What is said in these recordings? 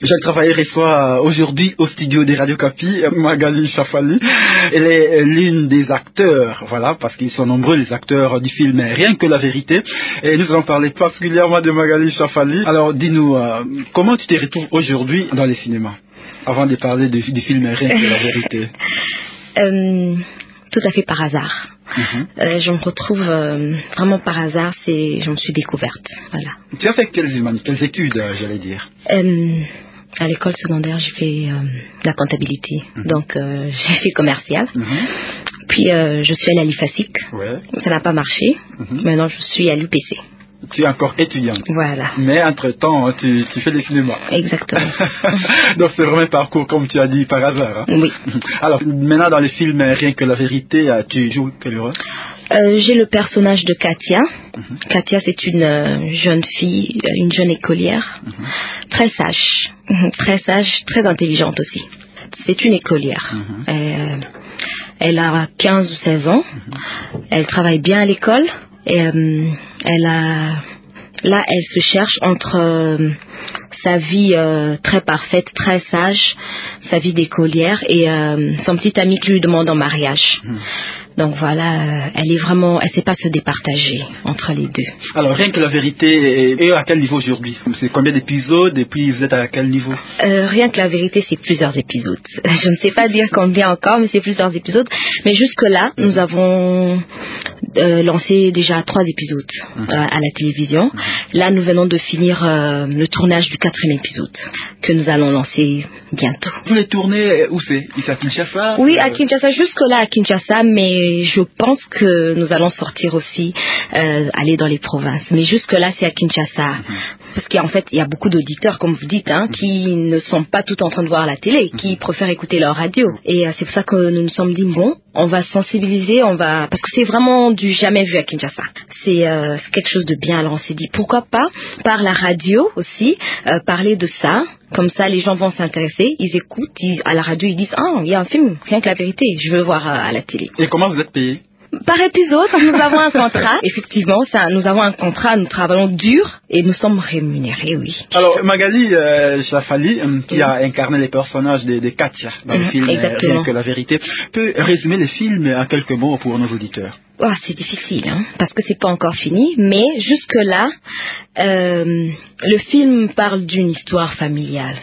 J'ai travaillé aujourd'hui au studio des Radio Capi, Magali Chafali. Elle est l'une des acteurs, voilà, parce qu'ils sont nombreux les acteurs du film Rien que la vérité. Et nous allons parler particulièrement de Magali Chafali. Alors dis-nous, comment tu te retrouves aujourd'hui dans les cinémas, avant de parler du film Rien que la vérité? Tout à fait par hasard. Je me retrouve vraiment par hasard, je me suis découverte. Voilà. Tu as fait quelles études, j'allais dire? À l'école secondaire, j'ai fait la comptabilité. Donc, j'ai fait commercial. Puis, je suis allée à l'IFASIC. Ouais. Ça n'a pas marché. Maintenant, je suis à l'UPC. Tu es encore étudiante. Voilà. Mais entre-temps, tu fais des cinémas. Exactement. Donc, c'est vraiment un parcours, comme tu as dit, par hasard. Hein? Oui. Alors, maintenant, dans les films Rien que la vérité, tu joues quel rôle? J'ai le personnage de Katia. Katia, c'est une jeune fille, une jeune écolière, très sage, très intelligente aussi. C'est une écolière. Elle a 15 ou 16 ans. Elle travaille bien à l'école. Et elle se cherche entre sa vie très parfaite, très sage, sa vie d'écolière et son petit ami qui lui demande en mariage. Donc voilà, elle sait pas se départager entre les deux. Alors, Rien que la vérité est à quel niveau aujourd'hui? C'est combien d'épisodes et puis vous êtes à quel niveau? Rien que la vérité, c'est plusieurs épisodes. Je ne sais pas dire combien encore, mais c'est plusieurs épisodes. Mais jusque-là, nous avons lancé déjà 3 épisodes à la télévision. Là, nous venons de finir le tournage du 4e épisode que nous allons lancer bientôt. Vous les tournez où c'est? Ici à Kinshasa? Oui, à Kinshasa, jusque-là à Kinshasa, mais je pense que nous allons sortir aussi, aller dans les provinces. Mais jusque-là, c'est à Kinshasa. Parce qu'en fait, il y a beaucoup d'auditeurs, comme vous dites, qui ne sont pas tout en train de voir la télé, qui préfèrent écouter leur radio. Et c'est pour ça que nous nous sommes dit, bon, on va sensibiliser, parce que c'est vraiment du jamais vu à Kinshasa. C'est quelque chose de bien. Alors on s'est dit, pourquoi pas, par la radio aussi, parler de ça. Comme ça, les gens vont s'intéresser, ils écoutent, à la radio, ils disent, il y a un film, Rien que la vérité, je veux voir à la télé. Et comment vous êtes payé? Par épisode, nous avons un contrat. Effectivement, nous avons un contrat, nous travaillons dur et nous sommes rémunérés, oui. Alors, Magali Chafali, qui a incarné les personnages de Katia dans le film Rien que la vérité, peut résumer le film en quelques mots pour nos auditeurs? C'est difficile, parce que c'est pas encore fini, mais jusque-là, le film parle d'une histoire familiale.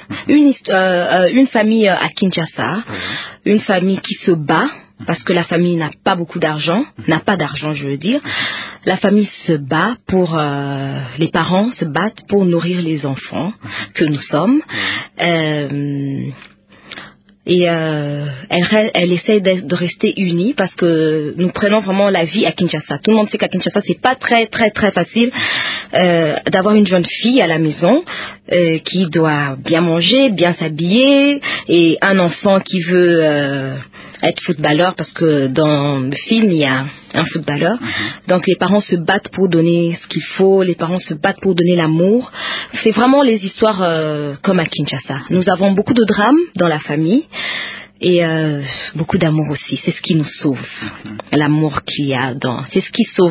Une famille à Kinshasa, une famille qui se bat, parce que la famille n'a pas beaucoup d'argent, je veux dire. La famille se bat les parents se battent pour nourrir les enfants que nous sommes. Et elle essaie de rester unie parce que nous prenons vraiment la vie à Kinshasa. Tout le monde sait qu'à Kinshasa, c'est pas très très très facile d'avoir une jeune fille à la maison qui doit bien manger, bien s'habiller, et un enfant qui veut être footballeur, parce que dans le film il y a un footballeur. Donc les parents se battent pour donner ce qu'il faut, les parents se battent pour donner l'amour. C'est vraiment les histoires comme à Kinshasa. Nous avons beaucoup de drames dans la famille et beaucoup d'amour aussi. C'est ce qui nous sauve. L'amour qu'il y a c'est ce qui sauve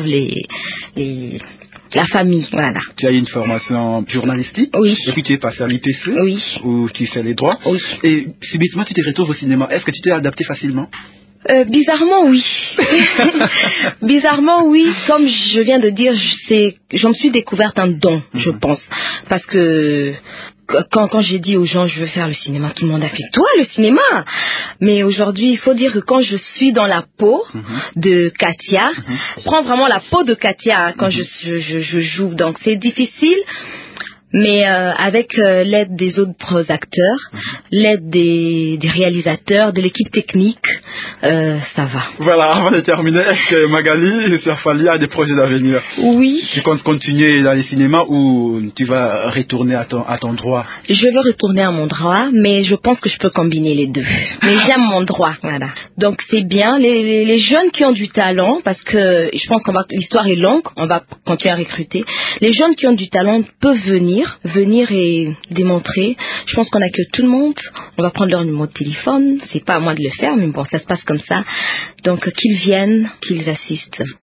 la famille, voilà. Tu as eu une formation journalistique? Oui. Et puis tu es passé à l'IPC? Oui. Où tu fais les droits? Oui. Et subitement tu te retrouves au cinéma. Est-ce que tu t'es adapté facilement? Bizarrement, oui. Bizarrement, oui. Comme je viens de dire, je me suis découverte un don, je pense. Parce que quand j'ai dit aux gens je veux faire le cinéma, tout le monde a fait toi le cinéma. Mais aujourd'hui, il faut dire que quand je suis dans la peau de Katia, je prends vraiment la peau de Katia quand je joue. Donc c'est difficile. Mais avec l'aide des autres acteurs, l'aide des réalisateurs, de l'équipe technique, ça va. Voilà, avant de terminer, est-ce que Magali Chafali a des projets d'avenir? Oui. Tu comptes continuer dans les cinémas ou tu vas retourner à ton droit? Je veux retourner à mon droit, mais je pense que je peux combiner les deux. Mais j'aime mon droit, voilà. Donc c'est bien, les jeunes qui ont du talent, parce que je pense l'histoire est longue, on va continuer à recruter. Les jeunes qui ont du talent peuvent venir et démontrer. Je pense qu'on accueille tout le monde. On va prendre leur numéro de téléphone. C'est pas à moi de le faire, mais bon, ça se passe comme ça. Donc qu'ils viennent, qu'ils assistent.